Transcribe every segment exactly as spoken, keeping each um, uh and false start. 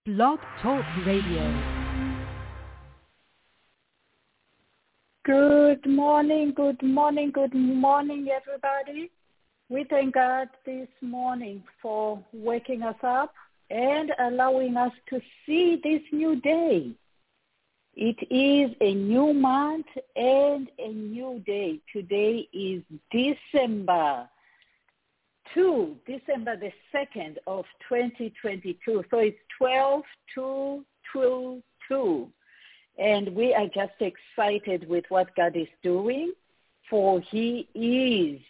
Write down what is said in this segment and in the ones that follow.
Blog Talk Radio. Good morning, good morning, good morning, everybody. We thank God this morning for waking us up and allowing us to see this new day. It is a new month and a new day. Today is December second, December the second of twenty twenty-two. So it's twelve two two two. And we are just excited with what God is doing, for he is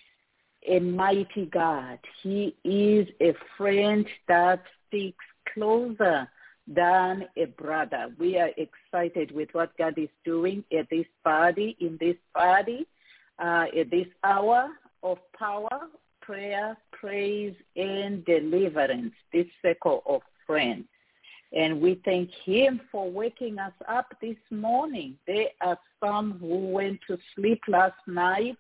a mighty God. He is a friend that sticks closer than a brother. We are excited with what God is doing at this party, in this party, uh, at this hour of power, prayer, praise, and deliverance, this circle of friends. And we thank him for waking us up this morning. There are some who went to sleep last night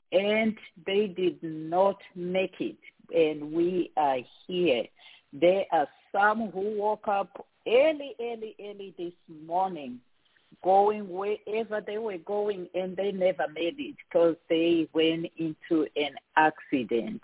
and they did not make it, and we are here. There are some who woke up early, early, early this morning, going wherever they were going, and they never made it because they went into an accident.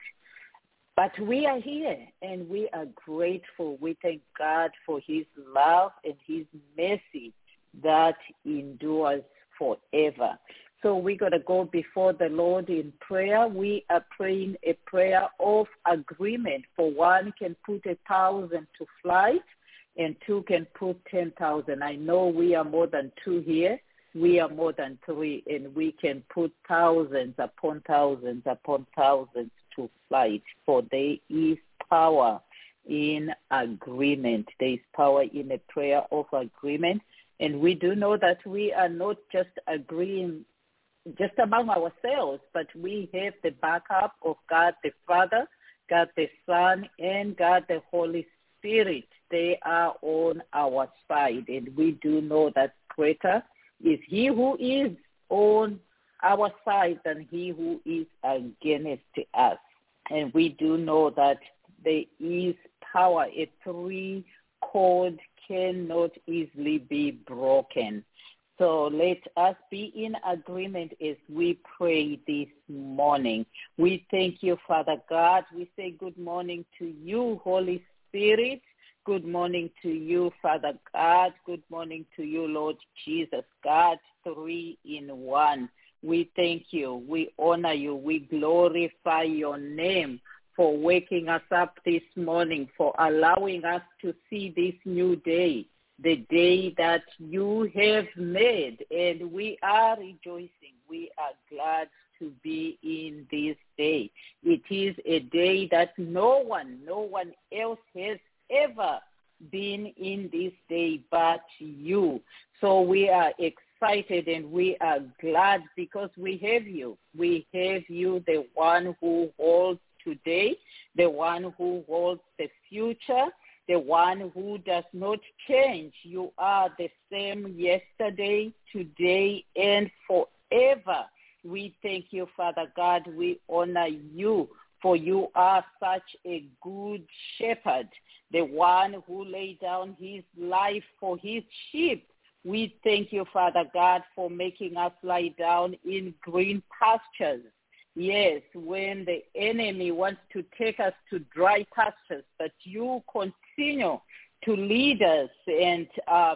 But we are here, and we are grateful. We thank God for his love and his mercy that endures forever. So we're going to go before the Lord in prayer. We are praying a prayer of agreement. For one can put a thousand to flight, and two can put ten thousand. I know we are more than two here. We are more than three, and we can put thousands upon thousands upon thousands to flight, for there is power in agreement. There is power in a prayer of agreement. And we do know that we are not just agreeing just among ourselves, but we have the backup of God the Father, God the Son, and God the Holy Spirit. They are on our side, and we do know that greater is he who is on our side than he who is against us. And we do know that there is power. A three chord cannot easily be broken. So let us be in agreement as we pray this morning. We thank you, Father God. We say good morning to you, Holy Spirit. Good morning to you, Father God. Good morning to you, Lord Jesus, God, three in one. We thank you. We honor you. We glorify your name for waking us up this morning, for allowing us to see this new day, the day that you have made, and we are rejoicing. We are glad to be in this day. It is a day that no one, no one else has ever been in this day but you. So we are excited and we are glad because we have you. We have you, the one who holds today, the one who holds the future, the one who does not change. You are the same yesterday, today, and forever. We thank you, Father God. We honor you, for you are such a good shepherd, the one who laid down his life for his sheep. We thank you, Father God, for making us lie down in green pastures. Yes, when the enemy wants to take us to dry pastures, but you continue to lead us and uh,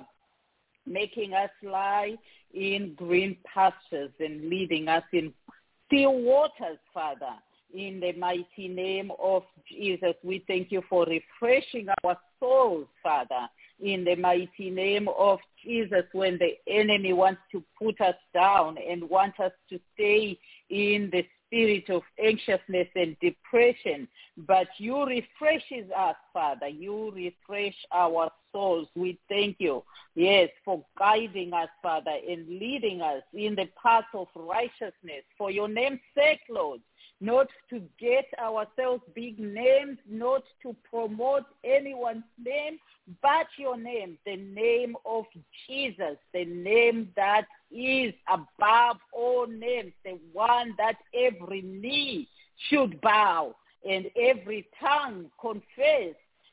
making us lie in green pastures and leading us in still waters, Father. In the mighty name of Jesus, we thank you for refreshing our souls, Father. In the mighty name of Jesus, when the enemy wants to put us down and want us to stay in the spirit of anxiousness and depression, but you refreshes us, Father. You refresh our souls. We thank you, yes, for guiding us, Father, and leading us in the path of righteousness for your name's sake, Lord. Not to get ourselves big names, not to promote anyone's name, but your name, the name of Jesus, the name that is above all names, the one that every knee should bow and every tongue confess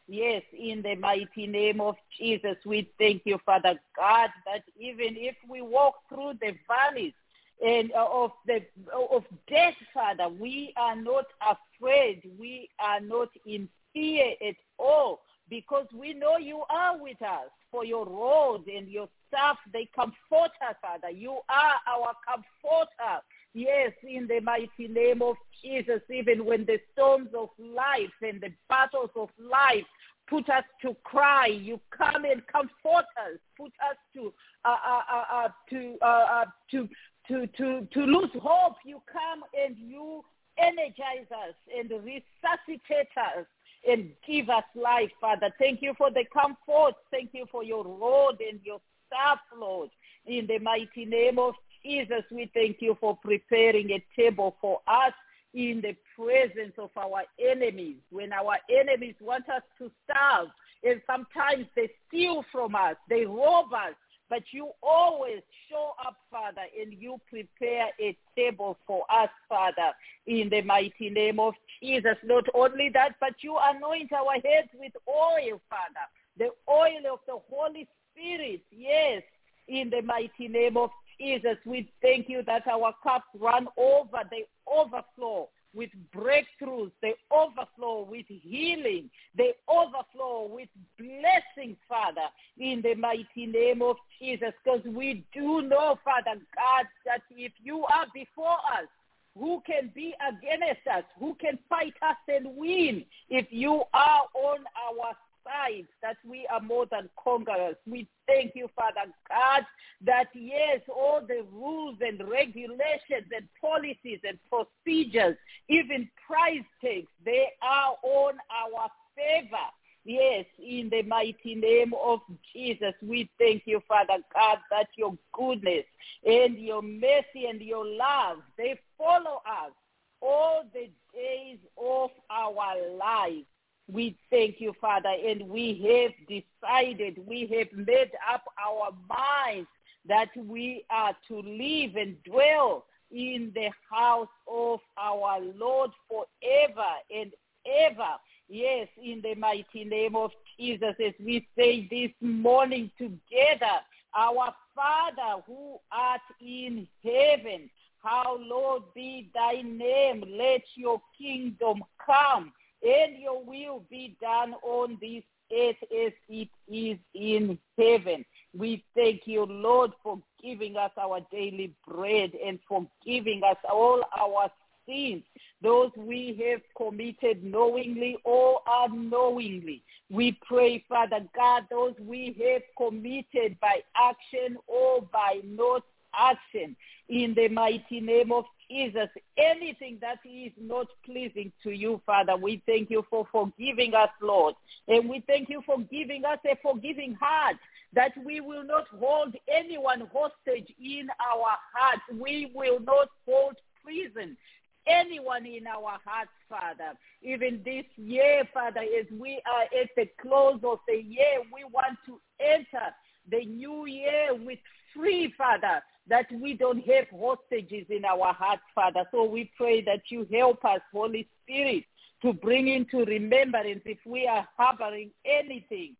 Yes, in the mighty name of Jesus, we thank you, Father God, that even if we walk through the valleys and uh, of the of death, Father, we are not afraid. We are not in fear at all, because we know you are with us. For your rod and your staff, they comfort us, Father. You are our comforter. Yes, in the mighty name of Jesus, even when the storms of life and the battles of life put us to cry, you come and comfort us, put us to uh, uh, uh, uh, to, uh, uh, to to to to lose hope. You come and you energize us and resuscitate us and give us life, Father. Thank you for the comfort. Thank you for your rod and your staff, Lord. In the mighty name of Jesus, we thank you for preparing a table for us in the presence of our enemies. When our enemies want us to starve, and sometimes they steal from us, they rob us, but you always show up, Father, and you prepare a table for us, Father, in the mighty name of Jesus. Not only that, but you anoint our heads with oil, Father, the oil of the Holy Spirit, yes, in the mighty name of Jesus. We thank you that our cups run over, they overflow with breakthroughs, they overflow with healing, they overflow with blessings, Father, in the mighty name of Jesus, because we do know, Father God, that if you are before us, who can be against us? Who can fight us and win? If you are on our side, that we are more than conquerors. We thank you, Father God, that yes, all the rules and regulations and policies and procedures, even price tags, they are on our favor. Yes, in the mighty name of Jesus, we thank you, Father God, that your goodness and your mercy and your love, they follow us all the days of our lives. We thank you, Father, and we have decided, we have made up our minds that we are to live and dwell in the house of our Lord forever and ever. Yes, in the mighty name of Jesus, as we say this morning together, our Father who art in heaven, hallowed be thy name. Let your kingdom come and your will be done on this earth as it is in heaven. We thank you, Lord, for giving us our daily bread and for giving us all our sins, those we have committed knowingly or unknowingly. We pray, Father God, those we have committed by action or by not action, in the mighty name of Jesus. Anything that is not pleasing to you, Father, we thank you for forgiving us, Lord. And we thank you for giving us a forgiving heart, that we will not hold anyone hostage in our hearts. We will not hold prison anyone in our hearts, Father. Even this year, Father, as we are at the close of the year, we want to enter the new year with free, Father, that we don't have hostages in our hearts, Father. So we pray that you help us, Holy Spirit, to bring into remembrance if we are harboring anything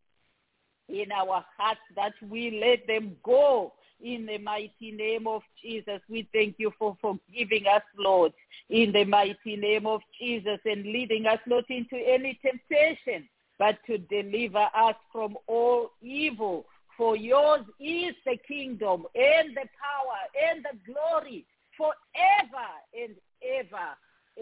in our hearts, that we let them go. In the mighty name of Jesus, we thank you for forgiving us, Lord, in the mighty name of Jesus, and leading us not into any temptation, but to deliver us from all evil. For yours is the kingdom and the power and the glory forever and ever.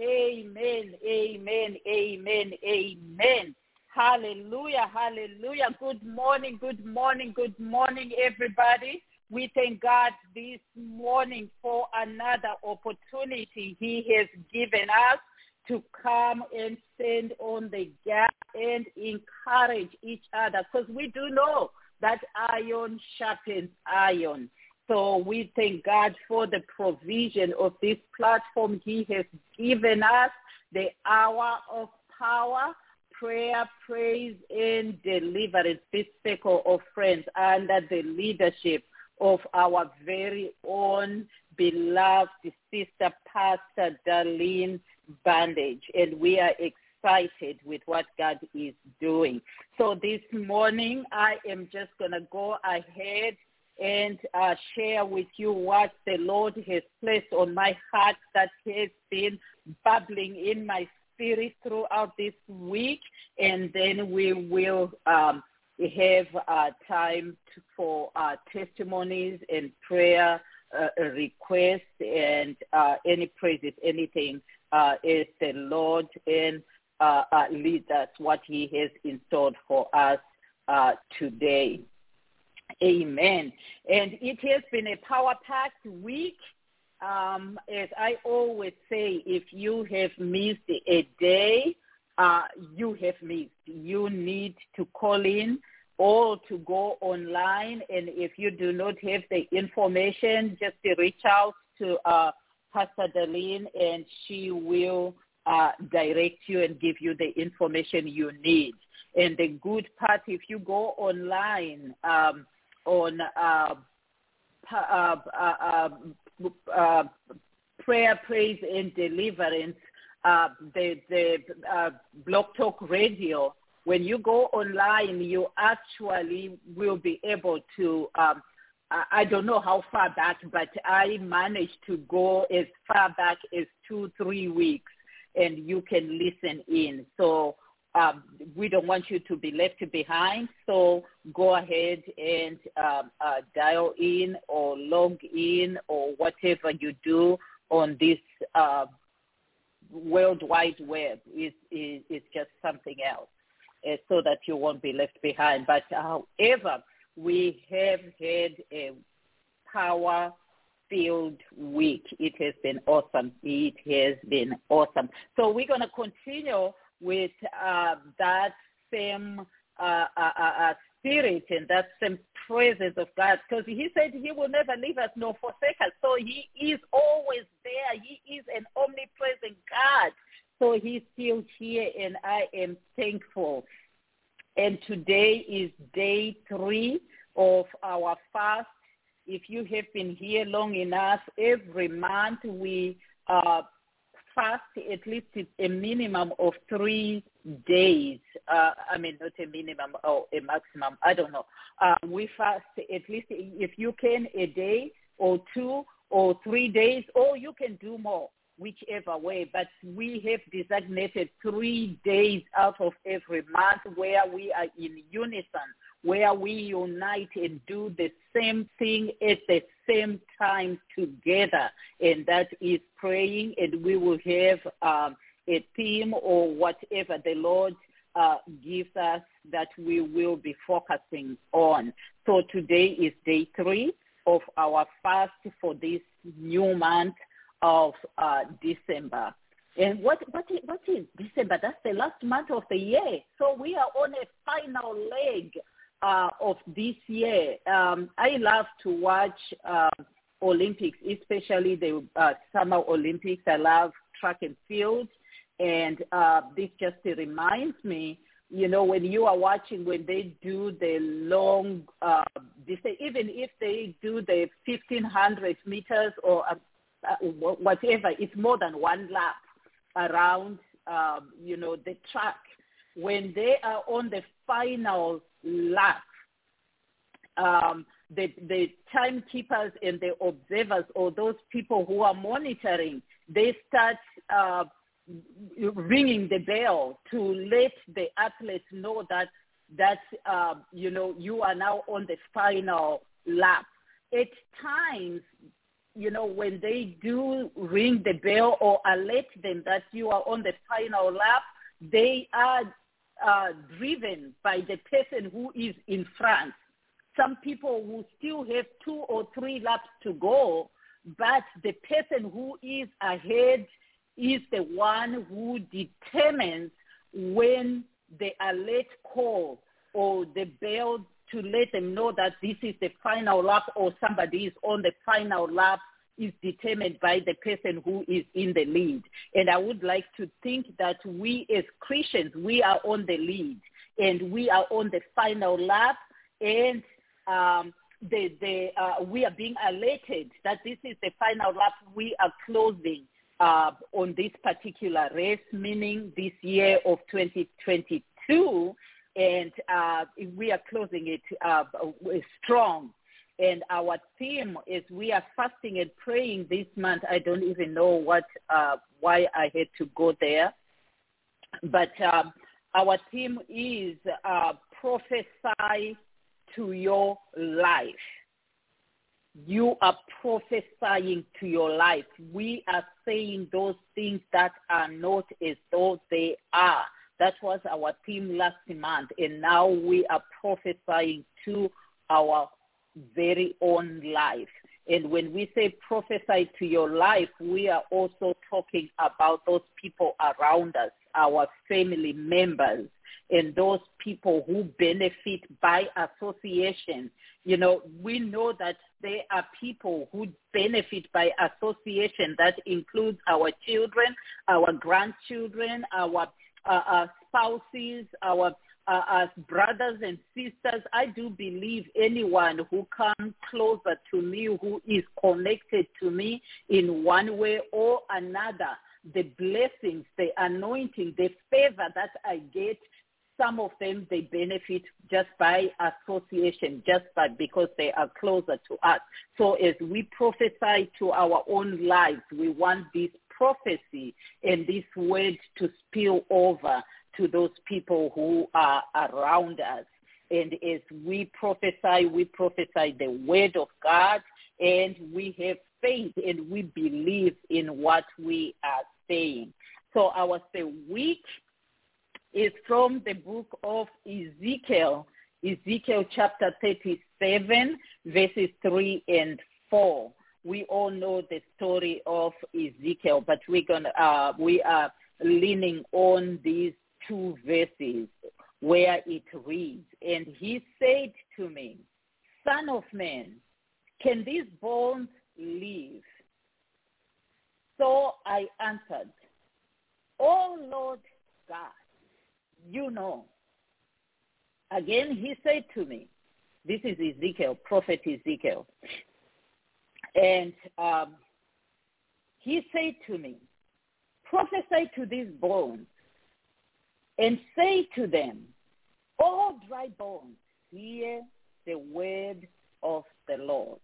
Amen, amen, amen, amen. Hallelujah, hallelujah. Good morning, good morning, good morning, everybody. We thank God this morning for another opportunity he has given us to come and stand on the gap and encourage each other, because we do know that iron sharpens iron. So we thank God for the provision of this platform he has given us, the hour of power, prayer, praise, and deliverance, this circle of friends under the leadership of our very own beloved sister, Pastor Darlene Bandage. And we are excited with what God is doing. So this morning, I am just going to go ahead and uh, share with you what the Lord has placed on my heart that has been bubbling in my spirit throughout this week, and then we will um, have uh, time to, for uh, testimonies and prayer uh, requests and uh, any praises, anything uh, as the Lord and uh, uh, leads us, what he has installed for us uh, today. Amen. And it has been a power-packed week. Um, as I always say, if you have missed a day, uh, you have missed. You need to call in or to go online. And if you do not have the information, just to reach out to uh, Pastor Darlene, and she will uh, direct you and give you the information you need. And the good part, if you go online um, on uh, uh, uh, uh, uh, prayer, praise, and deliverance, uh, the, the uh, Blog Talk Radio, when you go online, you actually will be able to, um, I don't know how far back, but I managed to go as far back as two, three weeks, and you can listen in. So um, we don't want you to be left behind. So go ahead and um, uh, dial in or log in or whatever you do on this uh, World Wide Web. Is is is just something else, uh, so that you won't be left behind. But however, we have had a power-filled week. It has been awesome. It has been awesome. So we're going to continue with uh, that same uh, uh, uh, spirit and that same presence of God, because he said he will never leave us nor forsake us. So he is always there. He is an omnipresent God. So he's still here, and I am thankful. And today is day three of our fast. If you have been here long enough, every month we uh, fast at least a minimum of three days. Uh, I mean, not a minimum or a maximum. I don't know. Uh, we fast at least, if you can, a day or two or three days, or you can do more, whichever way. But we have designated three days out of every month where we are in unison, where we unite and do the same thing at the same time together, and that is praying. And we will have um, a theme or whatever the Lord uh, gives us that we will be focusing on. So today is day three of our fast for this new month of uh, December. And what, what, is, what is December? That's the last month of the year. So we are on a final leg uh, of this year. Um, I love to watch uh, Olympics, especially the uh, Summer Olympics. I love track and field. And uh, this just reminds me, you know, when you are watching, when they do the long, uh, distance, even if they do the fifteen hundred meters or uh, uh, whatever, it's more than one lap around, um, you know, the track. When they are on the final lap, um, the, the timekeepers and the observers, or those people who are monitoring, they start uh, ringing the bell to let the athletes know that, that uh, you know, you are now on the final lap. At times, you know, when they do ring the bell or alert them that you are on the final lap, they are uh, driven by the person who is in front. Some people will still have two or three laps to go, but the person who is ahead is the one who determines when the alert call or the bell to let them know that this is the final lap or somebody is on the final lap is determined by the person who is in the lead. And I would like to think that we as Christians, we are on the lead and we are on the final lap, and um, the, the, uh, we are being alerted that this is the final lap. We are closing uh, on this particular race, meaning this year of twenty twenty-two, and uh, we are closing it uh, strong. And our theme is we are fasting and praying this month. I don't even know what uh, why I had to go there. But um, our theme is uh, prophesy to your life. You are prophesying to your life. We are saying those things that are not as though they are. That was our theme last month. And now we are prophesying to our very own life. And when we say prophesy to your life, we are also talking about those people around us, our family members, and those people who benefit by association. You know, we know that there are people who benefit by association. That includes our children, our grandchildren, our uh, uh, spouses, our Uh, as brothers and sisters. I do believe anyone who comes closer to me, who is connected to me in one way or another, the blessings, the anointing, the favor that I get, some of them, they benefit just by association, just by because they are closer to us. So as we prophesy to our own lives, we want this prophecy and this word to spill over to those people who are around us. And as we prophesy, we prophesy the word of God, and we have faith, and we believe in what we are saying. So our week is from the book of Ezekiel, Ezekiel chapter thirty-seven, verses three and four. We all know the story of Ezekiel, but we're gonna, uh, we are leaning on these two verses where it reads, and he said to me, Son of man, can these bones live? So I answered, Oh Lord God, you know. Again he said to me, this is Ezekiel, prophet Ezekiel, and um, he said to me, prophesy to these bones, and say to them, all dry bones, hear the word of the Lord.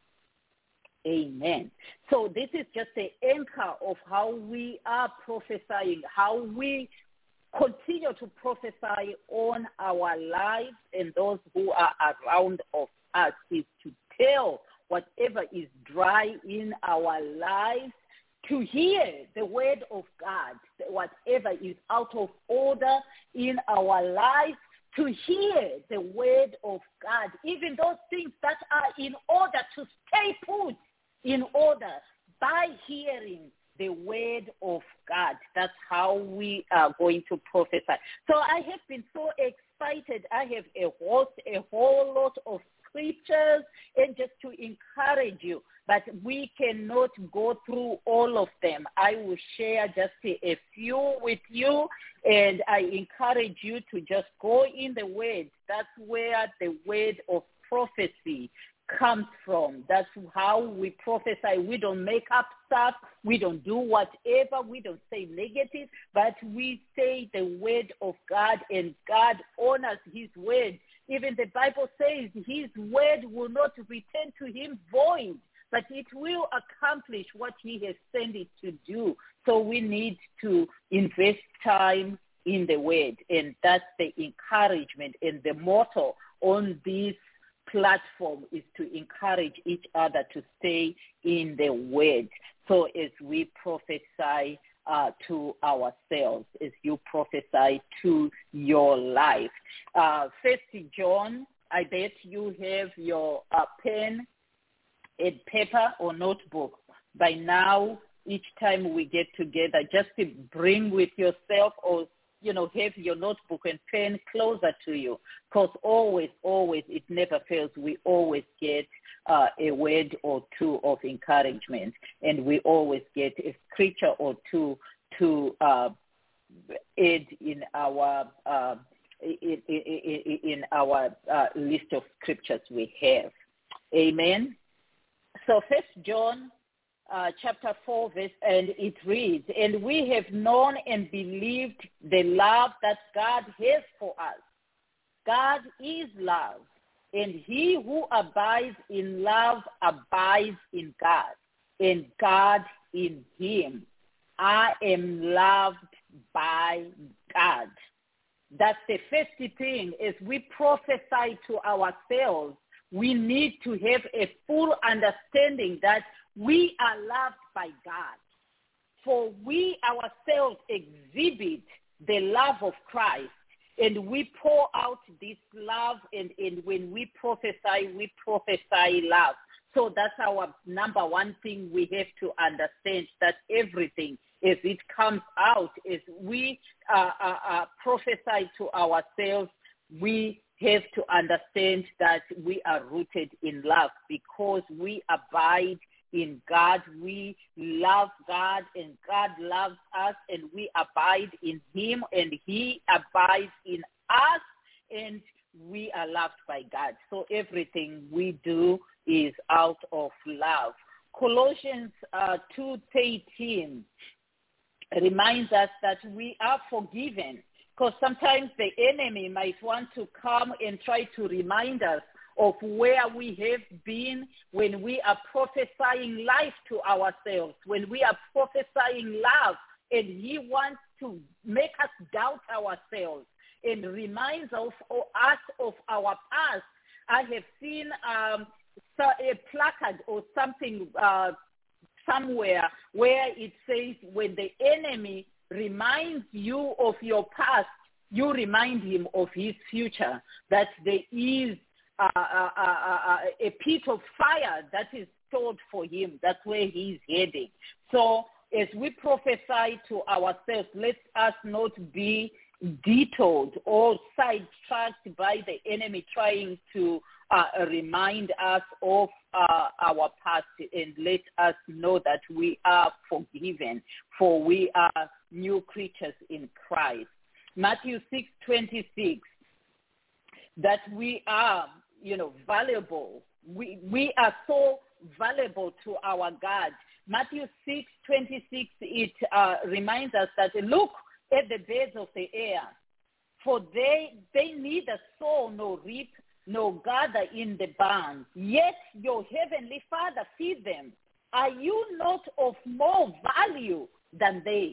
Amen. So this is just the anchor of how we are prophesying, how we continue to prophesy on our lives and those who are around of us, is to tell whatever is dry in our lives to hear the word of God, whatever is out of order in our lives, to hear the word of God, even those things that are in order to stay put in order by hearing the word of God. That's how we are going to prophesy. So I have been so excited. I have a whole, a whole lot of scriptures and just to encourage you, but we cannot go through all of them. I will share just a, a few with you, and I encourage you to just go in the word. That's where the word of prophecy comes from. That's how we prophesy. We don't make up stuff. We don't do whatever. We don't say negative, but we say the word of God, and God honors his word. Even the Bible says his word will not return to him void, but it will accomplish what he has sent it to do. So we need to invest time in the word, and that's the encouragement. And the motto on this platform is to encourage each other to stay in the word. So as we prophesy uh, to ourselves, as you prophesy to your life. Uh, First John, I bet you have your uh, pen and paper or notebook. By now, each time we get together, just to bring with yourself, or you know, have your notebook and pen closer to you, because always, always, it never fails. We always get uh, a word or two of encouragement, and we always get a scripture or two to uh, add in our uh, in, in, in our uh, list of scriptures we have. Amen. So First John uh, chapter four, verse, and it reads, "And we have known and believed the love that God has for us. God is love, and he who abides in love abides in God, and God in him. I am loved by God." That's the first thing. As we prophesy to ourselves, we need to have a full understanding that we are loved by God. For we ourselves exhibit the love of Christ, and we pour out this love, and, and when we prophesy, we prophesy love. So that's our number one thing we have to understand, that everything, as it comes out, as we uh, uh, uh, prophesy to ourselves, we have to understand that we are rooted in love because we abide in God. We love God, and God loves us, and we abide in him, and he abides in us, and we are loved by God. So everything we do is out of love. Colossians uh, two thirteen reminds us that we are forgiven, because sometimes the enemy might want to come and try to remind us of where we have been when we are prophesying life to ourselves, when we are prophesying love, and he wants to make us doubt ourselves and reminds of, of us of our past. I have seen um, so a placard or something uh, somewhere where it says, when the enemy reminds you of your past, you remind him of his future, that there is uh, uh, uh, uh, a pit of fire that is stored for him. That's where he's heading. So as we prophesy to ourselves, let us not be detoured or sidetracked by the enemy trying to uh, remind us of uh, our past, and let us know that we are forgiven, for we are new creatures in Christ. Matthew six twenty-six, that we are, you know, valuable. We, we are so valuable to our God. Matthew six twenty-six, it uh, reminds us that, look at the birds of the air, for they they neither sow nor reap nor gather in the barns, yet your heavenly Father feeds them. Are you not of more value than they?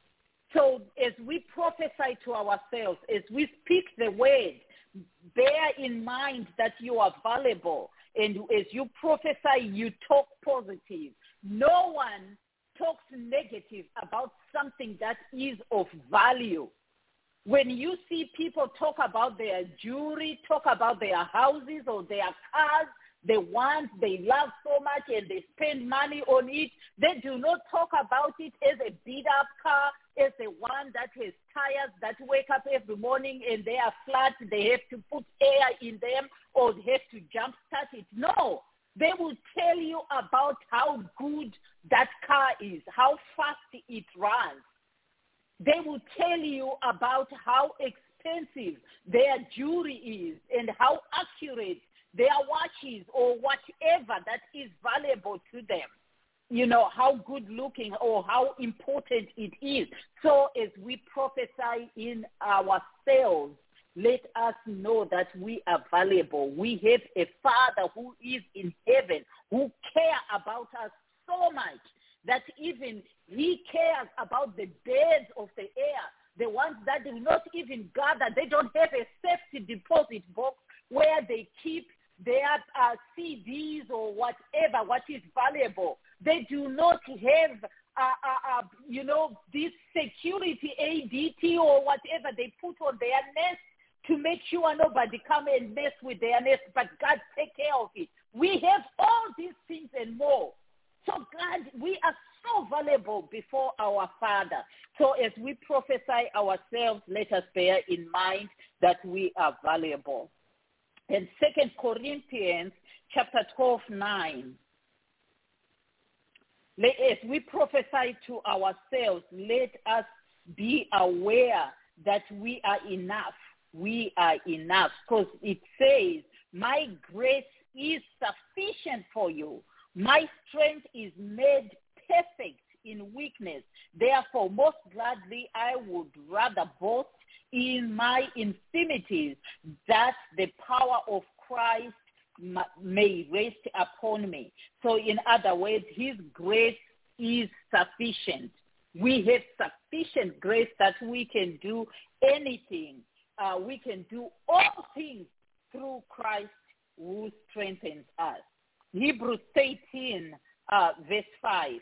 So as we prophesy to ourselves, as we speak the word, bear in mind that you are valuable. And as you prophesy, you talk positive. No one talks negative about something that is of value. When you see people talk about their jewelry, talk about their houses or their cars, the ones they love so much and they spend money on it, they do not talk about it as a beat-up car, as the one that has tires that wake up every morning and they are flat, they have to put air in them or they have to jump start it. No, they will tell you about how good that car is, how fast it runs. They will tell you about how expensive their jewelry is and how accurate their watches or whatever that is valuable to them. You know, how good looking or how important it is. So as we prophesy in ourselves, let us know that we are valuable. We have a Father who is in heaven, who cares about us so much that even he cares about the birds of the air, the ones that do not even gather. They don't have a safety deposit box where they keep their uh, C Ds or whatever, what is valuable. They do not have, uh, uh, uh, you know, this security A D T or whatever they put on their nest to make sure nobody come and mess with their nest, but God take care of it. We have all these things and more. So God, we are so valuable before our Father. So as we prophesy ourselves, let us bear in mind that we are valuable. In Second Corinthians chapter twelve, nine, as we prophesy to ourselves, let us be aware that we are enough. We are enough, because it says, my grace is sufficient for you. My strength is made perfect in weakness. Therefore, most gladly I would rather boast in my infirmities, that the power of Christ may rest upon me. So in other words, his grace is sufficient. We have sufficient grace that we can do anything. Uh, we can do all things through Christ who strengthens us. Hebrews thirteen, uh, verse five.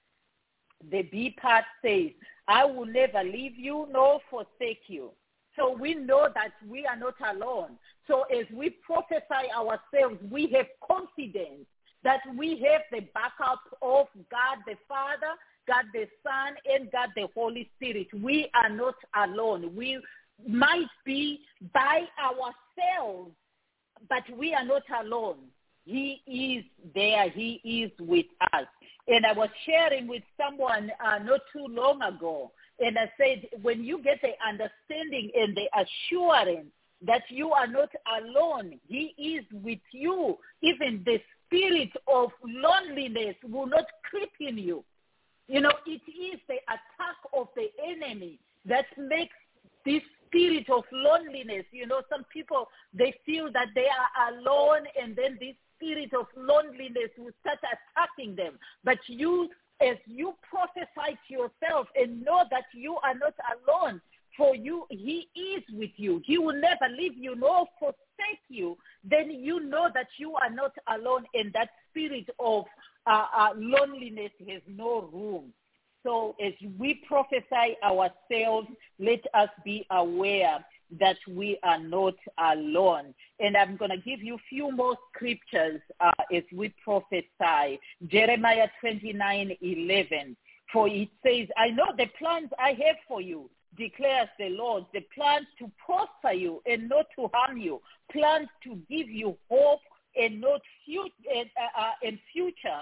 The B part says, I will never leave you nor forsake you. So we know that we are not alone. So as we prophesy ourselves, we have confidence that we have the backup of God the Father, God the Son, and God the Holy Spirit. We are not alone. We might be by ourselves, but we are not alone. He is there. He is with us. And I was sharing with someone uh, not too long ago, and I said, when you get the understanding and the assurance that you are not alone, he is with you, even the spirit of loneliness will not creep in you. You know, it is the attack of the enemy that makes this spirit of loneliness. You know, some people, they feel that they are alone, and then this spirit of loneliness will start attacking them. But you, as you prophesy to yourself and know that you are not alone, for you, he is with you. He will never leave you nor forsake you. Then you know that you are not alone, and that spirit of uh, uh, loneliness has no room. So as we prophesy ourselves, let us be aware that we are not alone. And I'm going to give you a few more scriptures uh, as we prophesy. Jeremiah twenty-nine eleven. For it says, I know the plans I have for you, declares the Lord, the plans to prosper you and not to harm you, plans to give you hope and not future, uh, uh, and future,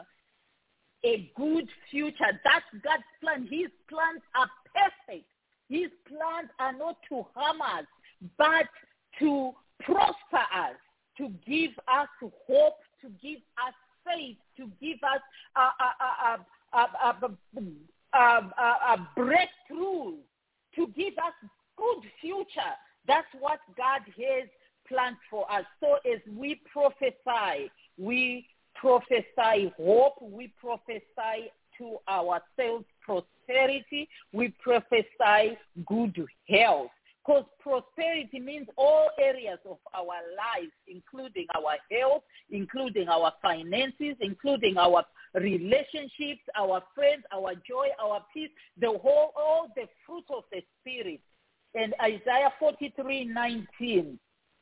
a good future. That's God's plan. His plans are perfect. His plans are not to harm us, but to prosper us, to give us hope, to give us faith, to give us a, a, a, a, a, a, a, a breakthrough, to give us good future. That's what God has planned for us. So as we prophesy, we prophesy hope, we prophesy to ourselves prosperity, we prophesy good health. Because prosperity means all areas of our lives, including our health, including our finances, including our relationships, our friends, our joy, our peace, the whole, all the fruit of the Spirit. And Isaiah forty-three nineteen,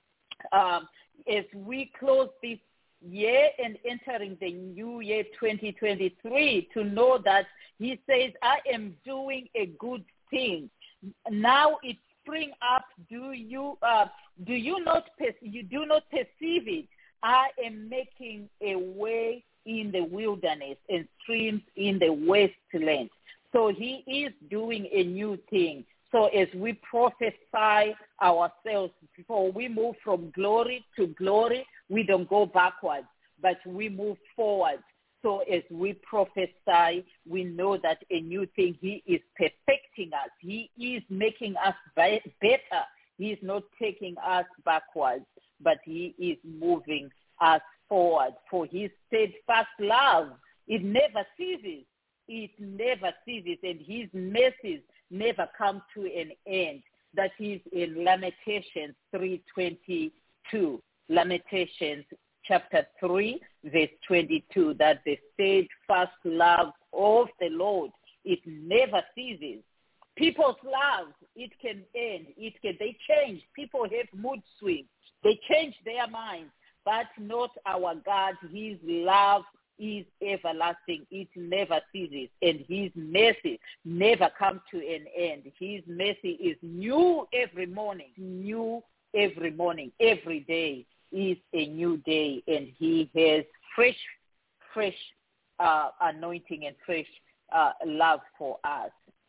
um, as we close this year and entering the new year twenty twenty-three, to know that he says, I am doing a good thing. Now it's spring up. Do you uh, do you not you do not perceive it? I am making a way in the wilderness and streams in the wasteland. So he is doing a new thing. So as we prophesy ourselves, before we move from glory to glory, we don't go backwards, but we move forward. So as we prophesy, we know that a new thing, he is perfecting us. He is making us better. He is not taking us backwards, but he is moving us forward. For his steadfast love, it never ceases. It never ceases, and his mercies never come to an end. That is in Lamentations three twenty-two. Lamentations chapter three, verse twenty-two, that the steadfast love of the Lord, it never ceases. People's love, it can end. It can, they change. People have mood swings. They change their minds, but not our God. His love is everlasting. It never ceases, and his mercy never comes to an end. His mercy is new every morning, new every morning. Every day is a new day, and he has fresh, fresh uh, anointing and fresh uh, love for us.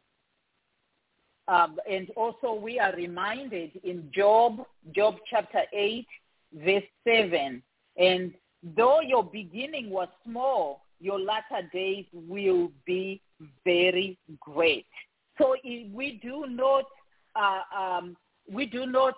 Um, and also we are reminded in Job, Job chapter eight, verse seven, and though your beginning was small, your latter days will be very great. So if we do not, uh, um, we do not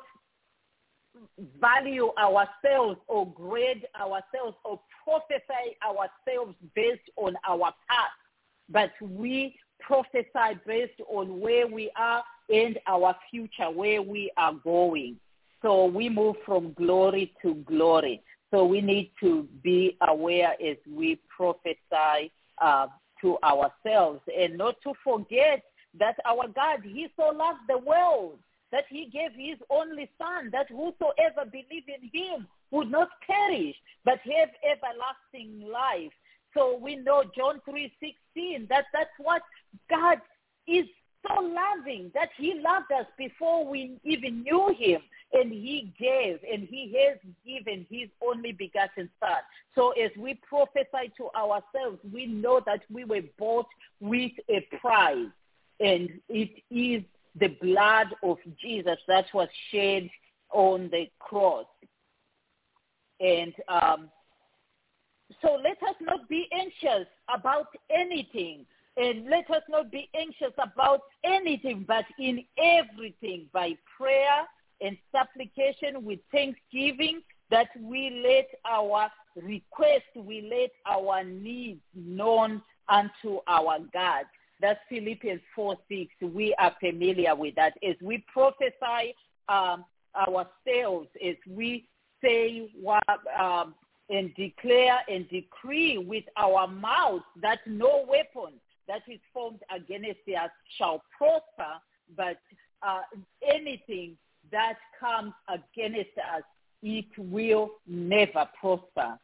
value ourselves or grade ourselves or prophesy ourselves based on our past, but we prophesy based on where we are and our future, where we are going. So we move from glory to glory. So we need to be aware as we prophesy uh, to ourselves, and not to forget that our God, he so loved the world that he gave his only son, that whosoever believes in him would not perish, but have everlasting life. So we know John three sixteen, that that's what God is so loving, that he loved us before we even knew him, and he gave, and he has given his only begotten son. So as we prophesy to ourselves, we know that we were bought with a price, and it is the blood of Jesus that was shed on the cross. And um, so let us not be anxious about anything. And let us not be anxious about anything, but in everything, by prayer and supplication with thanksgiving, that we let our request, we let our needs known unto our God. That's Philippians four six. We are familiar with that. As we prophesy um, ourselves, as we say what, um, and declare and decree with our mouth that no weapon that is formed against us shall prosper, but uh, anything that comes against us, it will never prosper.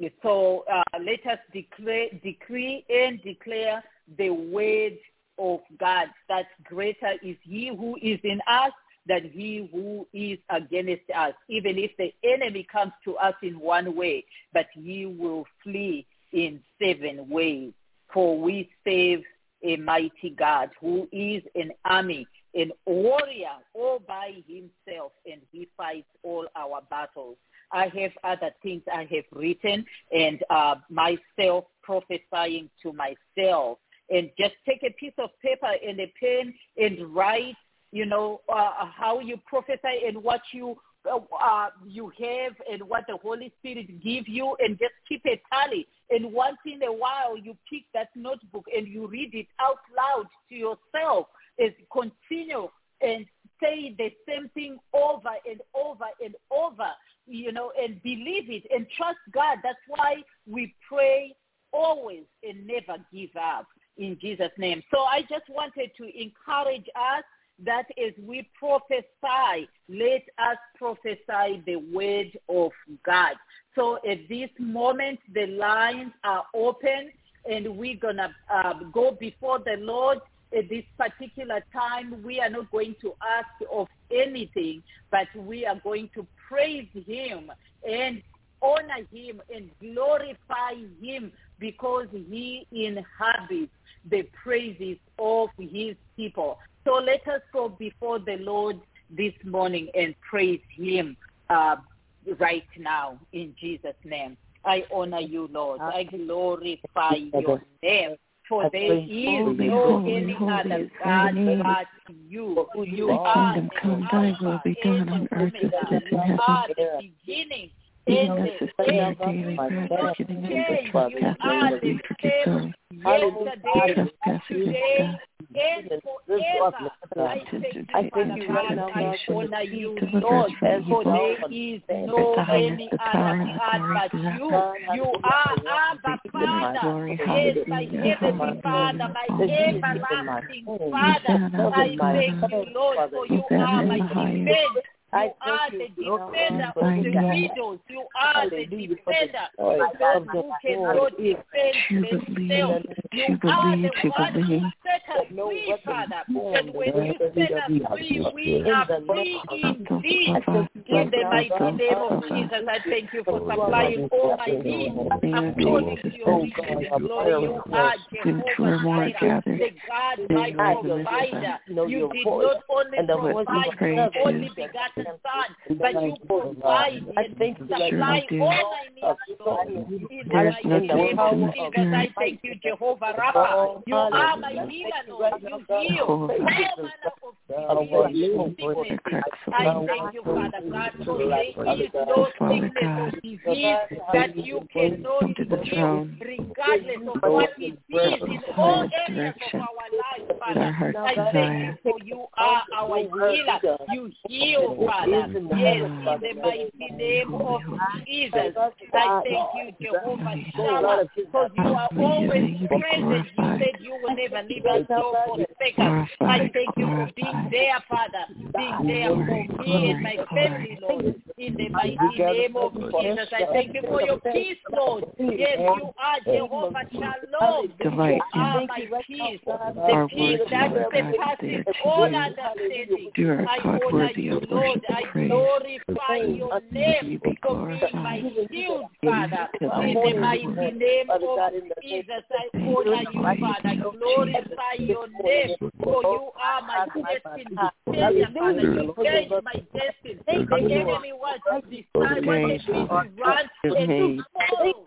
So uh, let us declare, decree and declare the word of God, that greater is he who is in us than he who is against us. Even if the enemy comes to us in one way, but he will flee in seven ways. For we serve a mighty God who is an army, an warrior all by himself, and he fights all our battles. I have other things I have written, and uh, myself prophesying to myself. And just take a piece of paper and a pen and write, you know, uh, how you prophesy and what you uh, uh, you have and what the Holy Spirit give you, and just keep a tally. And once in a while, you pick that notebook and you read it out loud to yourself. As continue and say the same thing over and over and over, you know, and believe it and trust God. That's why we pray always and never give up, in Jesus' name. So I just wanted to encourage us that as we prophesy, let us prophesy the word of God. So at this moment, the lines are open, and we're going to uh, go before the Lord. At this particular time, we are not going to ask of anything, but we are going to praise him and honor him and glorify him, because he inhabits the praises of his people. So let us go before the Lord this morning and praise him uh, right now, in Jesus' name. I honor you, Lord. I glorify your name. For there is no any other God but you. You are the Alpha and the Omega. You are the beginning and the end. You are the same yesterday, today, and forever. I thank you, Father God. I honor you, Lord. For there is no any other God but you. You are Abba, Father. Yes, my heavenly Father, my everlasting Father. I thank you, Lord, for you are my defense. You are the defender of the widows. You are the defender of those who cannot defend themselves. You are the one who set us free, Father. And when you set us free, we are free indeed. In the mighty name of Jesus, I thank you for supplying all my needs according to your riches and glory. You are Jehovah Jireh, the God, my provider. You did not only provide the only begotten Son, but you provide and supply all my needs, Lord. In the mighty name of Jesus, I thank you, Jehovah Rapha. You are my healer, Lord. You heal all manner of sickness. I thank you, Father God, for there is no sickness or disease that you cannot heal, regardless of what it is in all areas of our lives, Father. I thank you for you are our healer. You heal, Father. Yes, in the mighty name of Jesus. I thank you, Jehovah Shammah, because you are always present. You said you will never leave us nor forsake us. I thank you for being there, Father, being there for me and my family, Lord. In the mighty name of Jesus, I thank you for your peace, Lord. Yes, you are Jehovah Shalom. You are my peace, the peace that surpasses all understanding. I honor you, Lord. I glorify your name for being my shield, Father. In the mighty name of Jesus, I honor you, Father. I glorify your name, for you are my destiny. Savior, Father, you change my destiny. The enemy was to decide what the peace to run and to follow.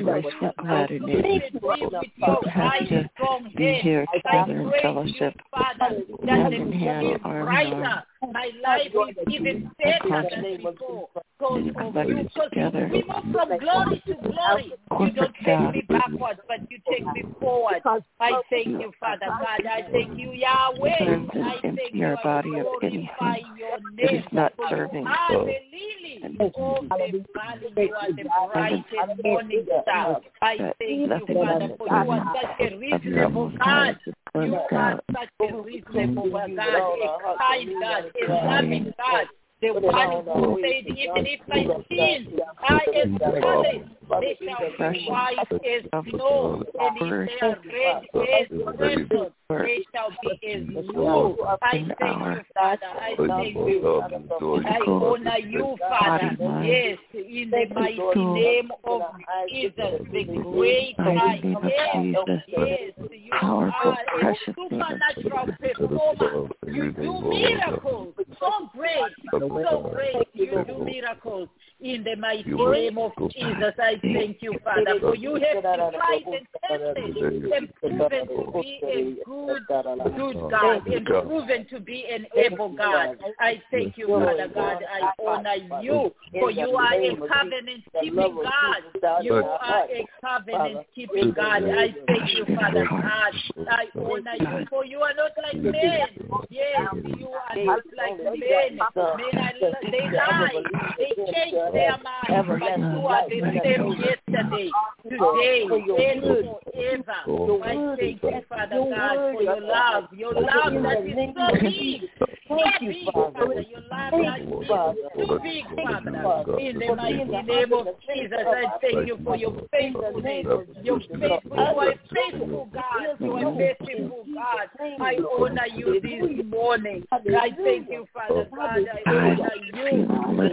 Glad in it. Your right strong hand. I praise you, Father, that the moon is brighter. My life is even better than before. Because of you, because we move from glory to glory. You don't take me backwards, but you take me forward. I thank you, Father God. I thank you, Yahweh. I thank you. I glorify your name. Not serving. Hallelujah. Oh, the valley, you are the bright and morning star. I thank you, Father, for you are such a reasonable God. You are such a reasonable God, a kind God, a loving God. The one who said, even if my sins are as scarlet, they shall be white as snow, and if they are red as crimson, they shall be as wool. I thank you, Father. I thank you. I honor you, Father. Yes, in the mighty name of Jesus, the great I am. Yes, you are a supernatural performer. You do miracles so great. So great, you do miracles in the mighty name of Jesus. I thank you, Father, for you have tried and tested and proven to be a good, good God and proven to be an able God. I thank you, Father God. I honor you, for you are a covenant-keeping God. You are a covenant-keeping God. I thank you, Father God. I honor you, for you are not like men. Yes, you are not like men. Men are they lie, they change their minds, but you are the same yesterday, today, and forever. I thank you, Father God, for your love, your love that is so big, so big, Father, your love that is too big, Father. In the mighty name of Jesus, I thank you for your faithfulness, your faithful, you are a faithful God, you are a faithful God. I honor you this morning. I thank you, Father God, I honor you.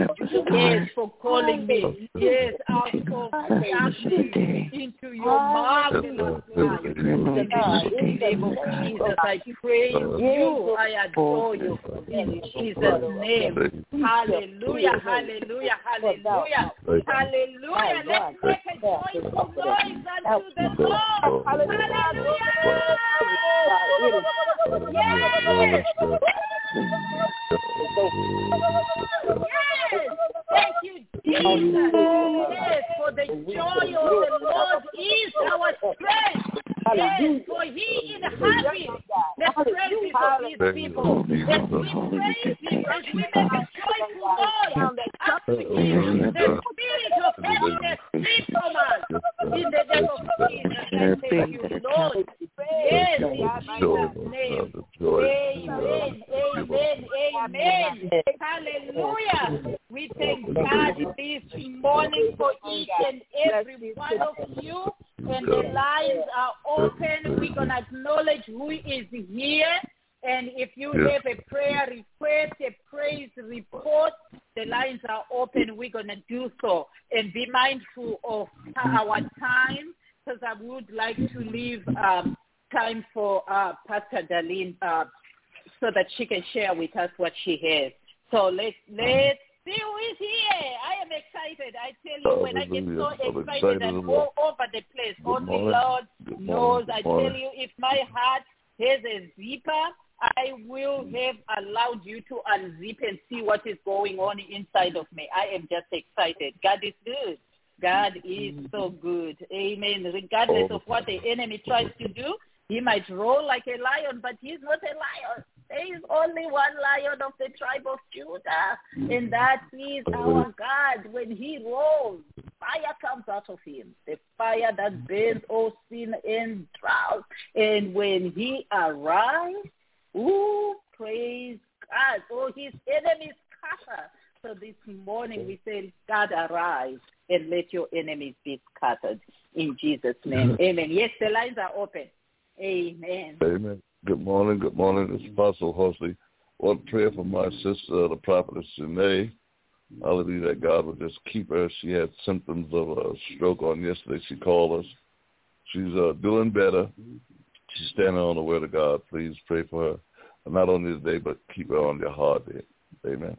Yes, for calling me. Yes, out of darkness into your marvelous light. In the mighty name of Jesus, I praise you. I adore you. In Jesus' name. Hallelujah, hallelujah, hallelujah. Hallelujah. Let's make a joyful noise unto the Lord. Hallelujah. Yes. Yes, thank you, Jesus. Yes, for the joy of the Lord is our strength. Yes, for he inhabits the praises of his people. As we praise him, as we make a joyful noise up to him, the spirit of heaviness flees from us. In the name of Jesus, I thank you, Lord. Yes, in Jesus' name. Amen, amen, amen. Hallelujah. We thank God this morning for each and every one of you. and the lines are open. We're going to acknowledge who is here. And if you have a prayer request, a praise report, the lines are open. We're going to do so. And be mindful of our time, because I would like to leave um, time for uh, Pastor Darlene uh, so that she can share with us what she has. So let's, let's see who is here. I am excited. I tell you, when I get so excited and all over the place, only Lord knows. I tell you, if my heart has a zipper, I will have allowed you to unzip and see what is going on inside of me. I am just excited. God is good. God is so good. Amen. Regardless of what the enemy tries to do, he might roar like a lion, but he's not a lion. There is only one Lion of the tribe of Judah, and that is our God. When he roars, fire comes out of him, the fire that burns all sin and drought. And when he arrives, ooh, praise God. Oh, his enemies scatter. So this morning we say, God, arise and let your enemies be scattered in Jesus' name. Amen. Yes, the lines are open. Amen. Amen. Good morning. Good morning. It's Apostle Hosley. One prayer for my sister, the prophetess Janae. Hallelujah, that God would just keep her. She had symptoms of a stroke on yesterday. She called us. She's uh, doing better. She's standing on the word of God. Please pray for her. Not only today, but keep her on your heart there. Amen.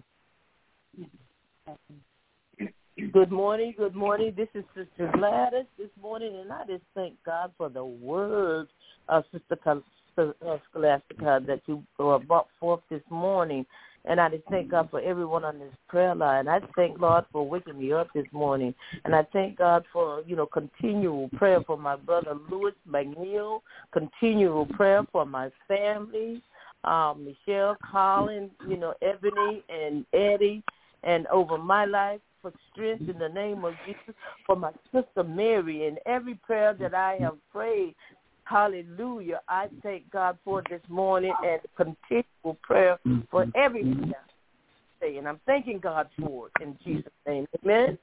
Good morning. Good morning. This is Sister Gladys this morning, and I just thank God for the words of Sister Scholastica that you brought forth this morning. And I just thank God for everyone on this prayer line. I thank God for waking me up this morning. And I thank God for, you know, continual prayer for my brother Louis McNeil, continual prayer for my family, um, Michelle, Colin, you know, Ebony and Eddie, and over my life for strength in the name of Jesus, for my sister Mary, and every prayer that I have prayed. Hallelujah. I thank God for this morning and continual prayer for every prayer. And I'm thanking God for it in Jesus' name. Amen.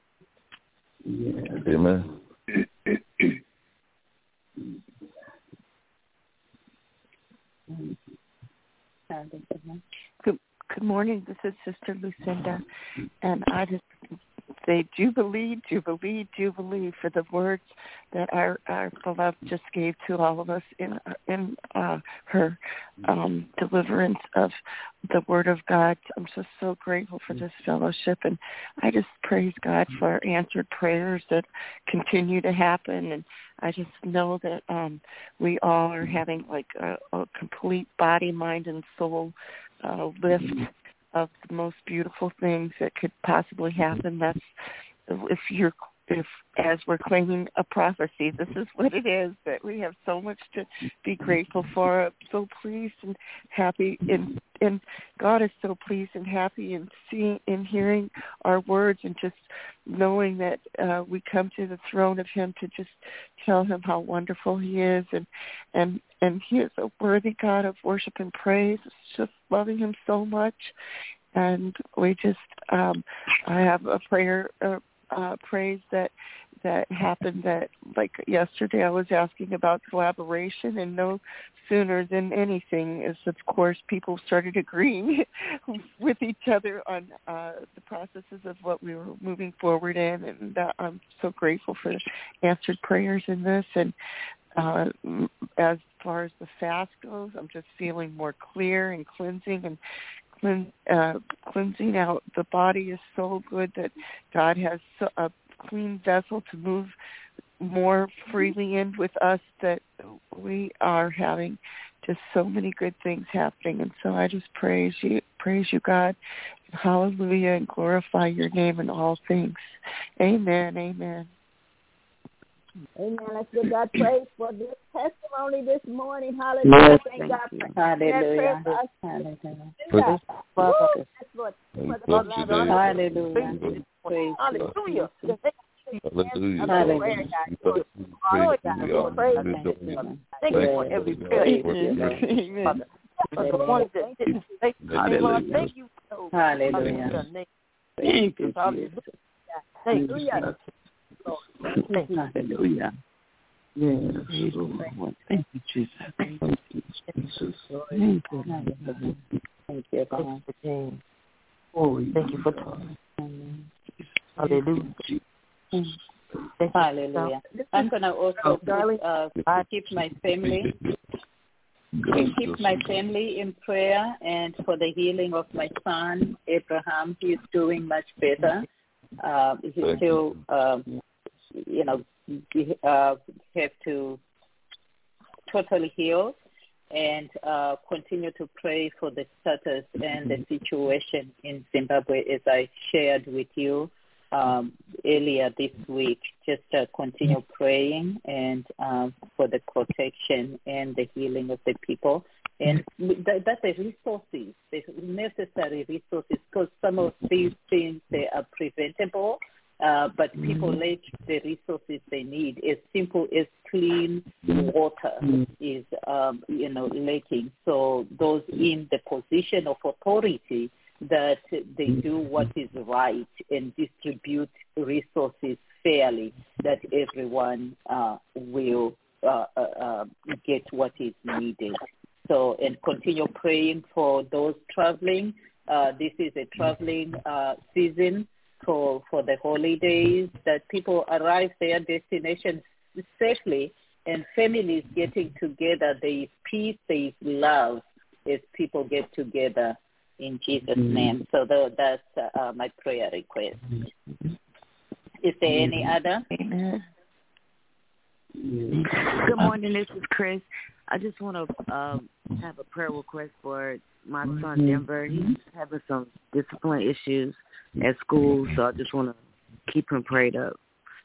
Amen. Good, good morning. This is Sister Lucinda, and I just say Jubilee, Jubilee, Jubilee for the words that our, our beloved just gave to all of us in in uh, her um, deliverance of the Word of God. I'm just so grateful for this fellowship, and I just praise God for answered prayers that continue to happen. And I just know that um, we all are having like a, a complete body, mind, and soul uh, lift of the most beautiful things that could possibly happen. That's if you're, if as we're claiming a prophecy, this is what it is, that we have so much to be grateful for. I'm so pleased and happy, and and God is so pleased and happy in seeing and hearing our words, and just knowing that uh, we come to the throne of Him to just tell Him how wonderful He is, and and and He is a worthy God of worship and praise. It's just loving Him so much, and we just um, I have a prayer. Uh, Uh, praise that that happened that like yesterday I was asking about collaboration, and no sooner than anything is of course people started agreeing with each other on uh, the processes of what we were moving forward in, and uh, I'm so grateful for answered prayers in this. And uh, as far as the fast goes, I'm just feeling more clear and cleansing and Clean, uh, cleansing out the body is so good that God has so, a clean vessel to move more freely in with us, that we are having just so many good things happening. And so I just praise you, praise you, God. Hallelujah, and glorify your name in all things. Amen, amen. Amen. Let's give God praise for this testimony this morning. Hallelujah. Thank God for Hallelujah. that. Hallelujah. Hallelujah. Hallelujah. Hallelujah. Hallelujah. Thank you for every prayer. Amen. Thank you. Hallelujah. Thank you, Jesus. Hallelujah. Hallelujah. Yes, Lord. Thank you, Jesus. Thank you, Jesus. Thank you, Lord. Thank you, God. Glory Thank you for God. Hallelujah. Hallelujah. I'm going to also put, uh, keep my family, keep my family in prayer, and for the healing of my son, Abraham. He's doing much better. Uh, he's still, um, you know, uh, have to totally heal, and uh, continue to pray for the status and the situation in Zimbabwe, as I shared with you um, earlier this week. Just uh, continue praying and um, for the protection and the healing of the people. And that, that's the resources, the necessary resources, because some of these things, they are preventable, uh, but people lack the resources they need. As simple as clean water is, um, you know, lacking. So those in the position of authority, that they do what is right and distribute resources fairly, that everyone uh, will uh, uh, get what is needed. So, and continue praying for those traveling. Uh, this is a traveling uh, season for, for the holidays, that people arrive their destinations safely, and families getting together. There is peace, there is love as people get together in Jesus' name. So the, that's uh, my prayer request. Is there any other? Amen. Good morning, this is Chris. I just want to um, have a prayer request for my son Denver. He's having some discipline issues at school, so I just want to keep him prayed up.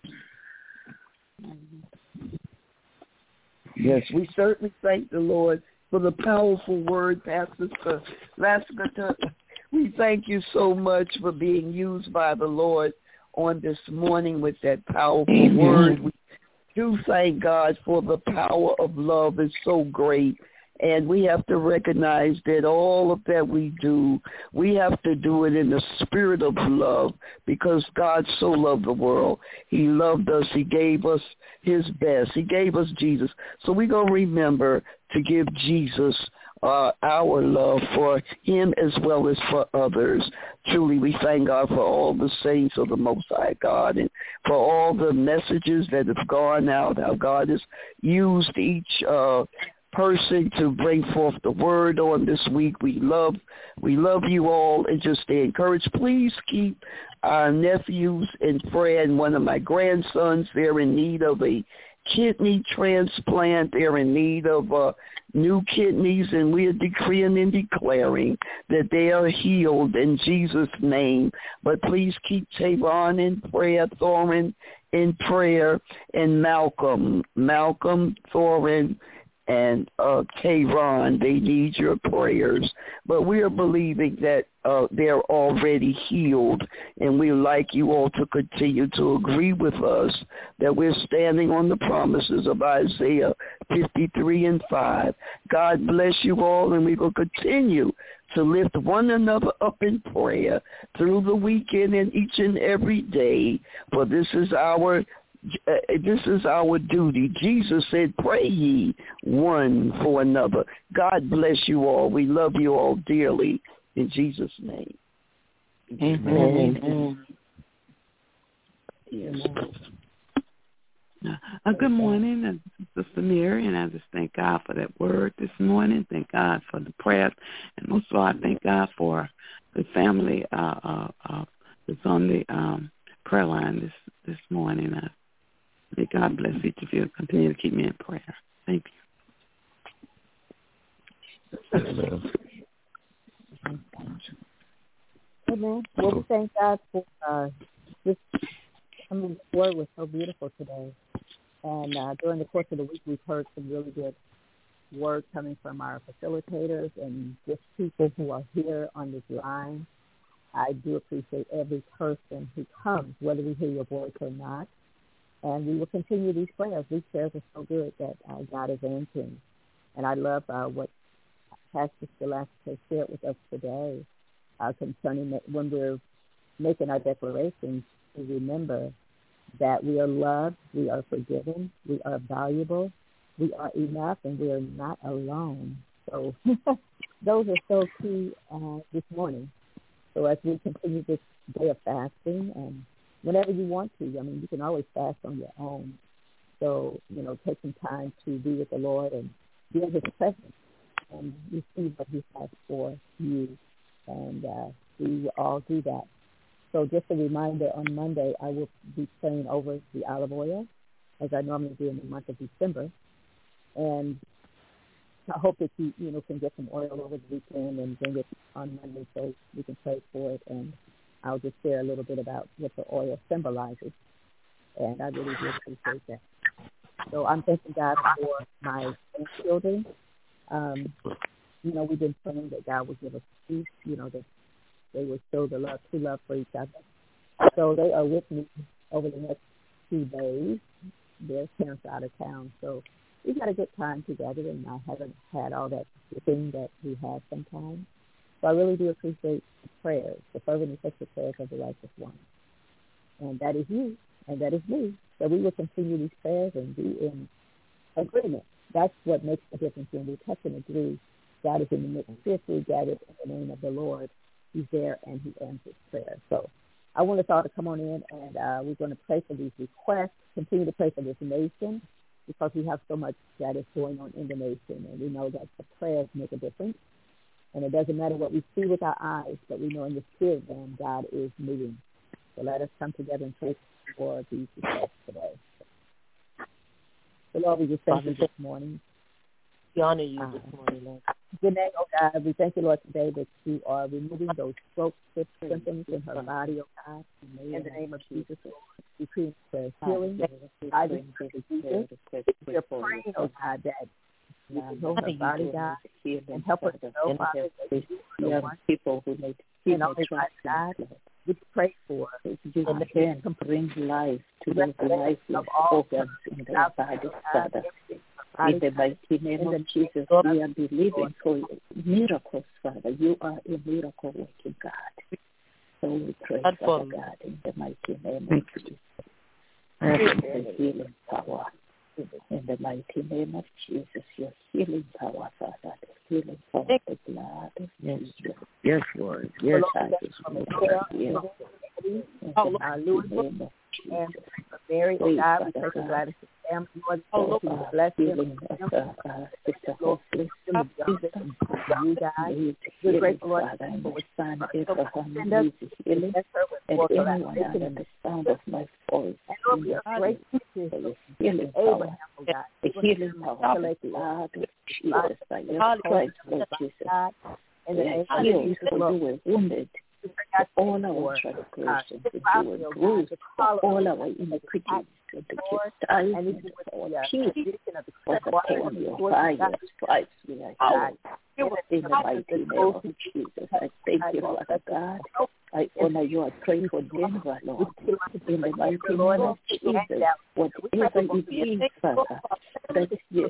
Yes, we certainly thank the Lord for the powerful word, Pastor Lasker. We thank you so much for being used by the Lord on this morning with that powerful Amen. Word. We do thank God for the power of love is so great. And we have to recognize that all of that we do, we have to do it in the spirit of love, because God so loved the world. He loved us. He gave us his best. He gave us Jesus. So we're going to remember to give Jesus uh, our love for him as well as for others. Truly, we thank God for all the saints of the Most High God, and for all the messages that have gone out, how God has used each uh person to bring forth the word on this week. We love we love you all, and just stay encouraged. Please keep our nephews in prayer, and one of my grandsons, they're in need of a kidney transplant. They're in need of uh, new kidneys, and we are decreeing and declaring that they are healed in Jesus' name. But please keep Tavon in prayer, Thorin in prayer, and Malcolm, Malcolm, Thorin, and uh, Kayron, they need your prayers. But we are believing that uh, they're already healed, and we would like you all to continue to agree with us that we're standing on the promises of Isaiah fifty-three and five. God bless you all, and we will continue to lift one another up in prayer through the weekend and each and every day, for this is our Uh, this is our duty. Jesus said, pray ye one for another. God bless you all. We love you all dearly. In Jesus' name. Amen. Amen. Yes. Uh, good morning, uh, Sister Mary, and I just thank God for that word this morning. Thank God for the prayers, and most of all, I thank God for the family uh, uh, uh, that's on the um, prayer line this this morning. Uh, May God bless each of you. Continue to keep me in prayer. Thank you. Amen. Amen. Well, we thank God for uh, this. I mean, this word was so beautiful today. And uh, during the course of the week, we've heard some really good word coming from our facilitators and just people who are here on this line. I do appreciate every person who comes, whether we hear your voice or not. And we will continue these prayers. These prayers are so good that uh, God is answering. And I love uh, what Pastor Scholastica shared with us today uh, concerning that when we're making our declarations, to remember that we are loved, we are forgiven, we are valuable, we are enough, and we are not alone. So those are so key uh, this morning. So as we continue this day of fasting, and whenever you want to, I mean, you can always fast on your own. So, you know, take some time to be with the Lord and be in his presence and receive what he has for you. And uh, we will all do that. So just a reminder, on Monday, I will be praying over the olive oil, as I normally do in the month of December. And I hope that you, you know, can get some oil over the weekend and bring it on Monday so we can pray for it. And I'll just share a little bit about what the oil symbolizes. And I really do appreciate that. So I'm thanking God for my children. Um, you know, we've been praying that God would give us peace, you know, that they would show the love, true love for each other. So they are with me over the next two days. Their parents are out of town. So we've had a good time together, and I haven't had all that thing that we have sometimes. So I really do appreciate the prayers, the fervent and effective prayers of the righteous one. And that is you, and that is me. So we will continue these prayers and be in agreement. That's what makes the difference when we touch and agree. God is in the midst. Fearfully gathered in the name of the Lord. He's there, and he answers prayer. So I want us all to come on in, and uh, we're going to pray for these requests, continue to pray for this nation, because we have so much that is going on in the nation, and we know that the prayers make a difference. And it doesn't matter what we see with our eyes, but we know in the spirit realm God is moving. So let us come together and pray for these requests today. So Lord, we just thank you this morning. We honor you uh, this morning, Lord. Good night, oh God. We thank you, Lord, today that you are removing those stroke symptoms in her body, oh God. In the name of Jesus, Lord, we pray for healing. I just pray for Jesus. We're praying, oh God, that you can heal her body, God, and help her to know, Father, that you are the one people who need and all God. We pray for you can bring life to those lifeless organs in their bodies, Father. In the mighty name of Jesus, we are believing for miracles, Father. You are a miracle working God. So we pray, Father God, in the mighty name of Jesus. The healing power. In the mighty name of Jesus, your healing power, Father. The healing power, the blood of Jesus. Yes, Lord. Yes, Jesus. Yes. Oh, Lord. And Mary, oh God, we pray for Gladys' family, Lord, oh, Lord, bless them. Sister Hopeless, you guys, we're grateful, Lord, for what son Abraham is healing, and anyone under the sound of my voice. And Lord, we are grateful for healing power, the healing power of the blood of Jesus, by your Christ, Lord Jesus. And the healed, for you were wounded. All our transgressions, you were bruised, all our iniquities, the chastisement of our peace was upon your high stripes we are healed. In the mighty name of Jesus, I thank you, Father God. I honor you. I pray for Denver, Lord. In the mighty name of Jesus, whatever it is, Father, that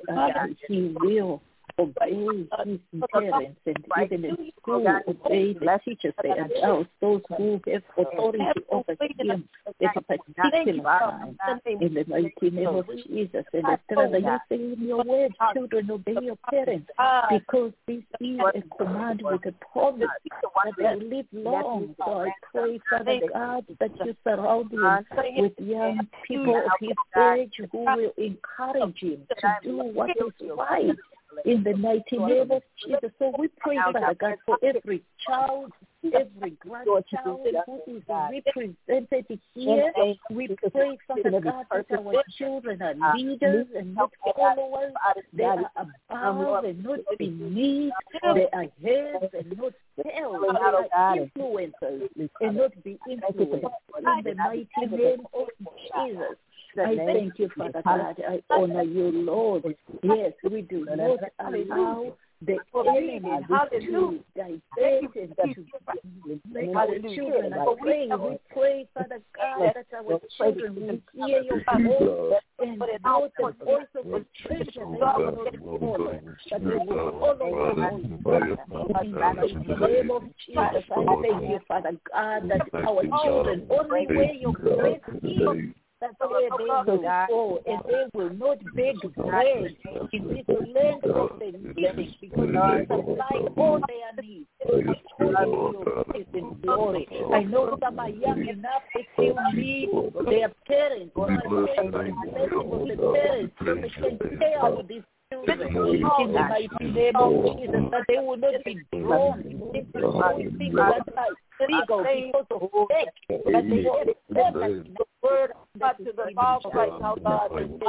he will obey his parents, and even in school, obey the teachers and else those who have authority over him at a particular time. In the mighty name of Jesus, and I tell that you say in your word, children, obey your parents, because this is a command with a promise that they live long. So I pray, Father God, that you surround him with young people of his age who will encourage him to do what is right. In the mighty name of Jesus. So we pray, Father God, for every child, every grandchild who is represented here. We pray, Father God, that our children are leaders and not followers. They are above and not beneath. They are heads and not tails. They are influencers and not be influenced. In the mighty name of Jesus. I thank you, Father God. I honor you, Lord. Yes, we do not allow the enemy to divert and to make our children. I pray, we pray, Father God, that our children will hear your voice and not the voice of the stranger. They will not follow, but they will follow your voice. In the name of Jesus, I thank you, Father God, that our children only where your grace is. that where they will go and they will not beg bread in this land of the living, because you supply all their needs according to your grace and glory. I know some are young enough, they still need their parents. I pray for the blessing of the parents so they can care for these children in the mighty name of Jesus, that they will not be drawn into things that are legal because of faith, but they have the word back to the mouth right now, God. And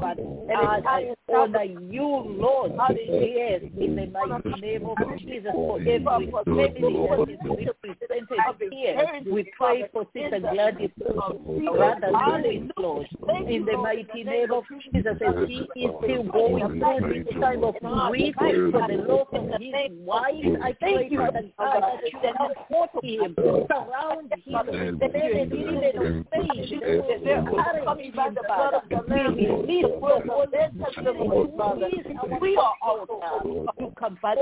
I honor you, Lord. Yes, in the mighty name of Jesus, for every family that is represented here, we pray for Sister Gladys, Brother Louis, Lord, in the mighty name of Jesus, as he is still going through this time of grief for the loss of his wife. I pray, Father God, that you will support him, surround him with the element of faith, encourage him, Father. We release your testimony, Father. We are out now to comfort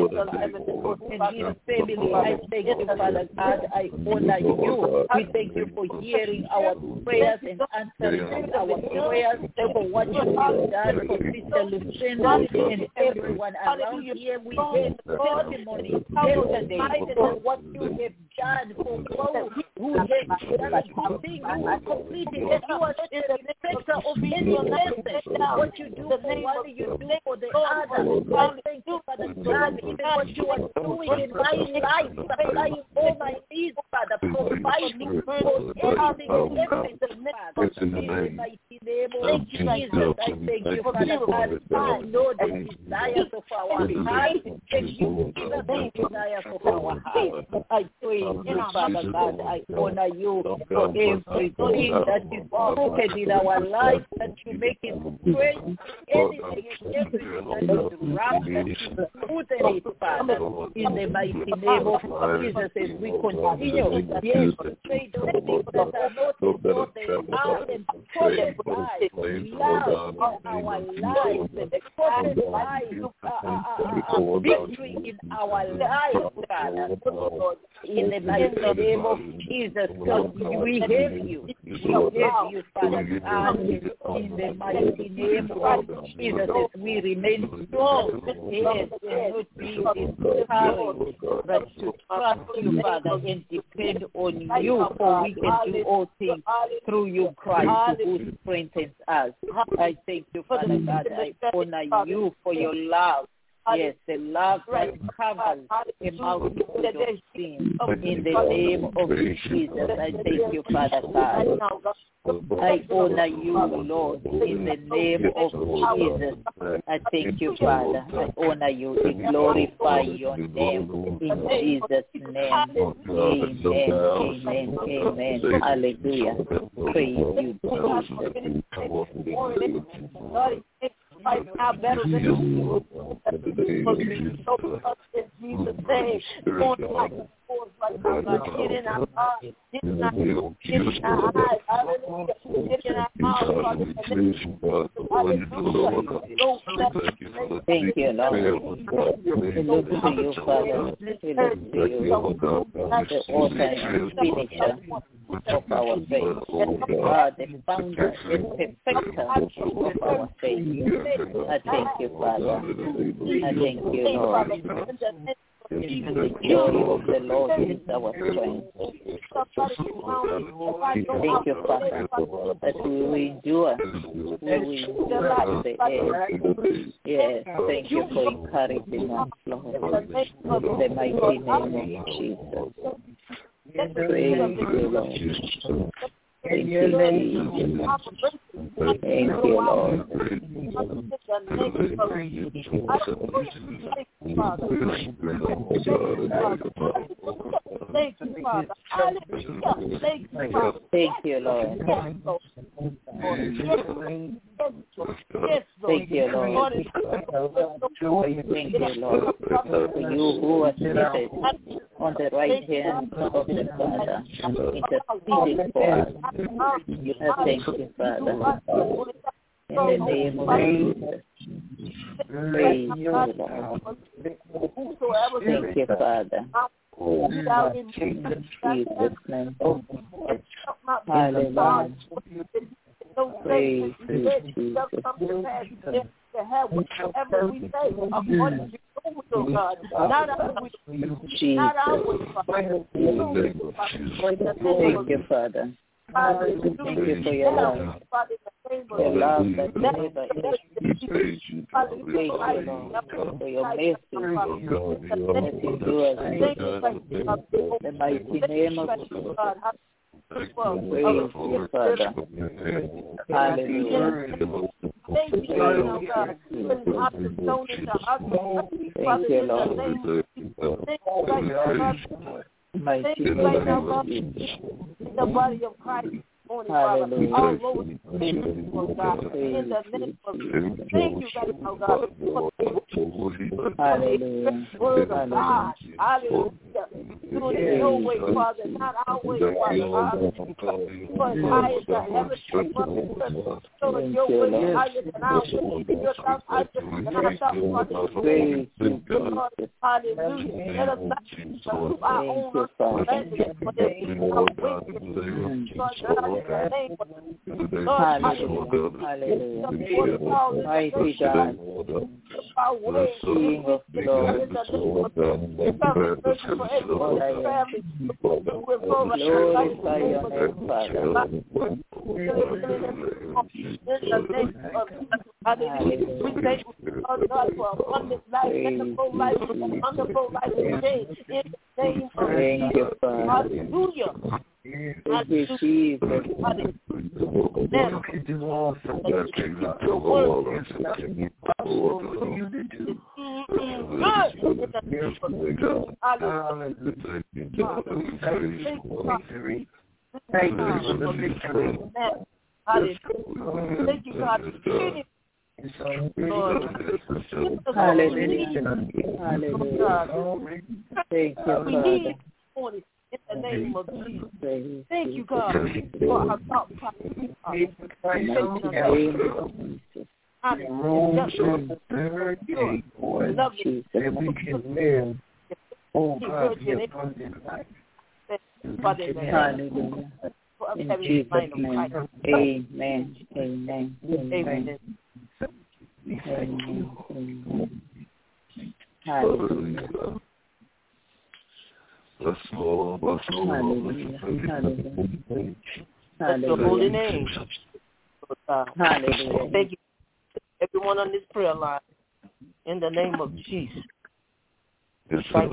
him and his family. I thank you, Father God. I honor you. We thank you for hearing our prayers and answering our prayers, for what you have done for Sister Lucinda and everyone around here. We have testimony yesterday for what you have done for those who have done a good thing. You have completed it. You are not a respecter of any person. What you do for one, you do for the other. I thank you, Father God, even what you are doing in my life, supplying all my needs, Father, providing for everything and everything, Father. In the mighty name of Jesus, I thank you, Father God. I know the desires of our heart, and you give us the desires of our heart. I praise you, Father God. I honor you for everything that is broken in our life, that you make it straight, anything and everything that is wrong, that you put in it, Father, in the mighty name of Jesus, as we continue, yes, to say those things that are not what they are, and prophesy love in our lives, and prophesy uh, uh, uh, victory in our lives, Father, in the mighty name of Jesus, because we have you, we have you, Father God, in the mighty name of Jesus, as we remain strong, yes, and not be discouraged, but to trust you, Father, and depend on you, for we can do all things through you, Christ, who strengthens us. I thank you, Father God. I honor you for your love. Yes, the love that covers a multitude of sins. In the name of Jesus, I thank you, Father God. I honor you, Lord, in the name of Jesus. I thank you, Father. I honor you. I glorify your name in Jesus' name. Amen, amen, amen. Hallelujah. Praise you, Jesus. Right now, better than you. In Jesus' name, going like a force, like God, get in our eyes, get in our, get in our eyes, hallelujah, get in our mouths, thank you, Lord. We look to you, Father. We look to you, the author and finisher of our faith. God, the founder and perfecter of our faith. I thank you, Father. I thank you, Lord. The joy of the Lord is our strength. Thank you, Father, that we will endure. We will endure to the end. Yes, thank you for encouraging us, Lord. In the mighty name of Jesus. Praise you, Lord. Thank you, Jesus. Thank you, Lord. Thank you, Father. Thank you, Lord. Thank you, Lord. Thank you, Lord. For you who are seated on the right hand of the Father, interceding for us. I thank you, Father. In the name of Jesus. Praise you, Lord. Thank you, Father. In Jesus' name. Hallelujah. those things that you shall come to pass if to have whatever we say according to your will, God. Not our will, not our will, Father. Thank you, Father. Thank you for your love. Your love that never ends. Thank you, Lord, for your mercy that you do us in the mighty name of Jesus. Praise you, Father. Hallelujah. Thank you, Lord God. Even heart is sown into heart. Thank you, Lord. Thank you right now, God. Thank you right now, God. In the body of Christ. Hallelujah. All over the God. In the name of Jesus. Thank you right now, God. Hallelujah. Word of God. Hallelujah. Doing it your way, Father, not our way, Father. For as high as the heavens, Father, so is your way is higher than our way. Your thoughts higher than our thoughts, Father. Hallelujah. Let us not do our own understanding, but let us our way. God, in the name of Lord, hallelujah. Mighty God. Our way, King of glory. Glorify your name, Father. We thank you, God, for abundant life, wonderful life, wonderful life today. In the name of Thank you, Father. Hallelujah. Thank you, Jesus. Thank you, God. Hallelujah. Hallelujah. Thank you, Father. In the name of Jesus. Thank you, God, for our thought process. Love you. That we can live, oh God, the abundant life. Hallelujah. In Jesus' name. Amen. Amen. Amen. Amen. Hallelujah. Bless the Lord, bless the Lord. Hallelujah. Hallelujah. Bless your holy name. Hallelujah. Thank you, everyone on this prayer line. In the name of Jesus. Yes, I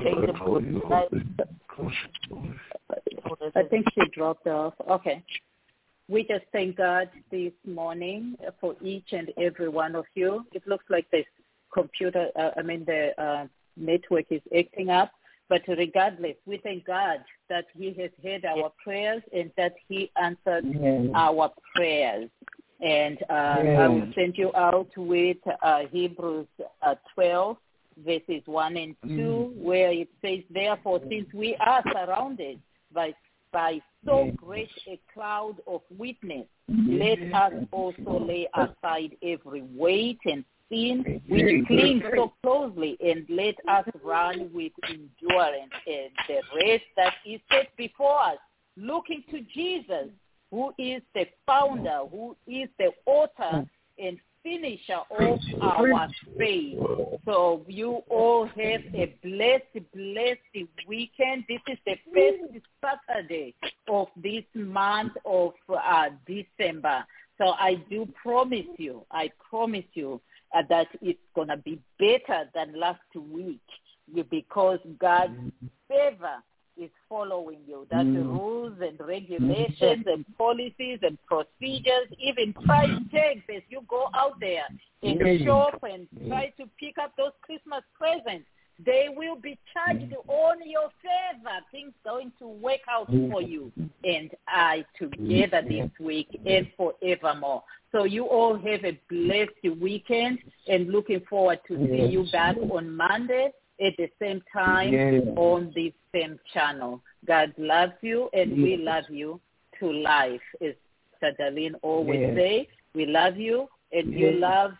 think she dropped off. Okay. We just thank God this morning for each and every one of you. It looks like the computer, uh, I mean the uh, network is acting up. But regardless, we thank God that he has heard our prayers and that he answered yes. our prayers. And uh, yes. I will send you out with uh, Hebrews uh, twelve, verses one and two, mm. where it says, therefore, since we are surrounded by, by so great a cloud of witness, yes. let us also lay aside every weight and sin which clings so closely, and let us run with endurance and the race that is set before us, looking to Jesus, who is the founder, who is the author and finisher of our faith. So you all have a blessed, blessed weekend. This is the first Saturday of this month of uh, December. So I do promise you, I promise you, Uh, that it's going to be better than last week because God's favor is following you. That's mm. the rules and regulations and policies and procedures, even price tags as you go out there and mm. shop and try to pick up those Christmas presents. They will be charged on your favor. Things going to work out for you and I together this week and forevermore. So you all have a blessed weekend and looking forward to see you back on Monday at the same time yes. on this same channel. God loves you and yes. we love you to life. As Darlene always yes. say, we love you and yes. you love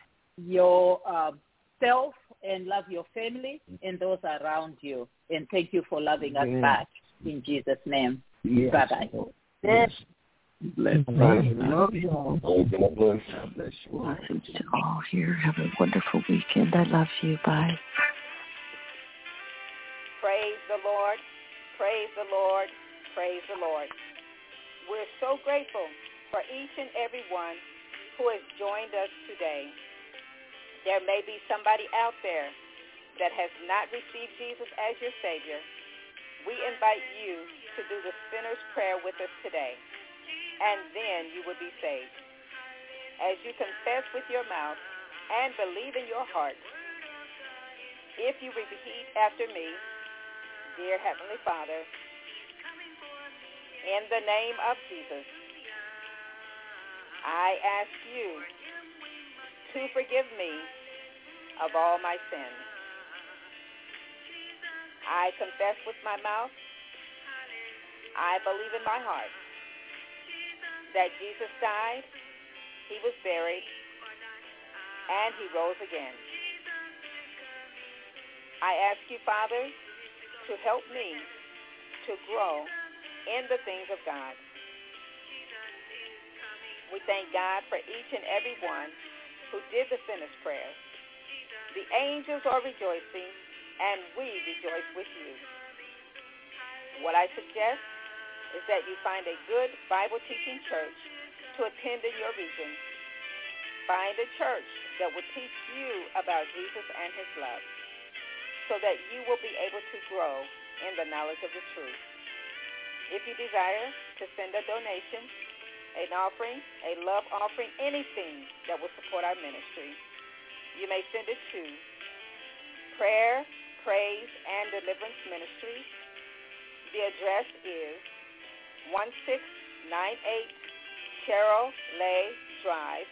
yourself uh, and love your family and those around you. And thank you for loving us yes. back in Jesus' name. Yes. Bye-bye. Yes. Bless Love you all. God bless. God bless you all. Blessings to all here. Have a wonderful weekend. I love you. Bye. Praise the Lord. Praise the Lord. Praise the Lord. We're so grateful for each and every one who has joined us today. There may be somebody out there that has not received Jesus as your Savior. We invite you to do the sinner's prayer with us today, and then you will be saved. As you confess with your mouth and believe in your heart, if you repeat after me, dear Heavenly Father, in the name of Jesus, I ask you to forgive me of all my sins. I confess with my mouth, I believe in my heart that Jesus died, he was buried, and he rose again. I ask you, Father, to help me to grow in the things of God. We thank God for each and every one who did the sinner's prayer. The angels are rejoicing, and we rejoice with you. What I suggest is that you find a good Bible-teaching church to attend in your region. Find a church that will teach you about Jesus and his love, so that you will be able to grow in the knowledge of the truth. If you desire to send a donation, an offering, a love offering, anything that will support our ministry, you may send it to Prayer, Praise, and Deliverance Ministries. The address is one six nine eight Cheryl Lay Drive.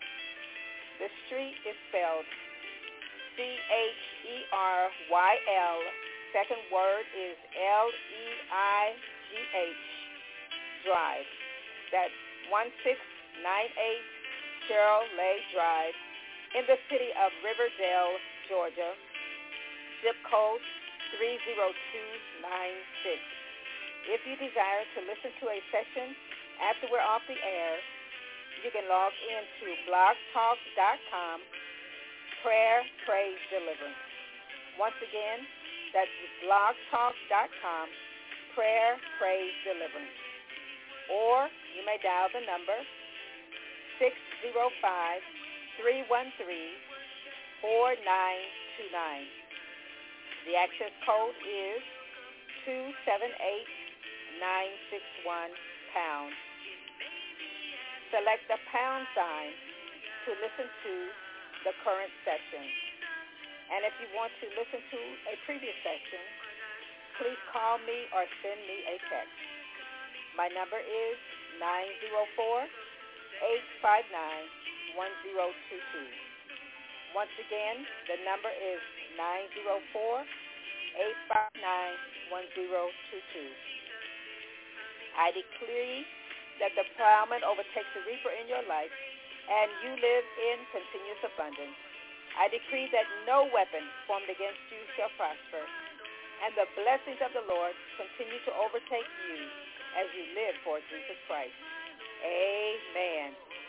The street is spelled C H E R Y L. Second word is L E I G H Drive. That's one six nine eight Cheryl Lay Drive in the city of Riverdale, Georgia. Zip code three zero two nine six. If you desire to listen to a session after we're off the air, you can log into blog talk dot com, Prayer, Praise, Deliverance. Once again, that's blog talk dot com, Prayer, Praise, Deliverance. Or you may dial the number six zero five, three one three, four nine two nine. The access code is two seven eight nine six one pound. Select the pound sign to listen to the current session. And if you want to listen to a previous session, please call me or send me a text. My number is nine zero four, eight five nine, one zero two two. Once again, the number is nine zero four, eight five nine, one zero two two. I decree that the plowman overtakes the reaper in your life, and you live in continuous abundance. I decree that no weapon formed against you shall prosper, and the blessings of the Lord continue to overtake you as you live for Jesus Christ. Amen.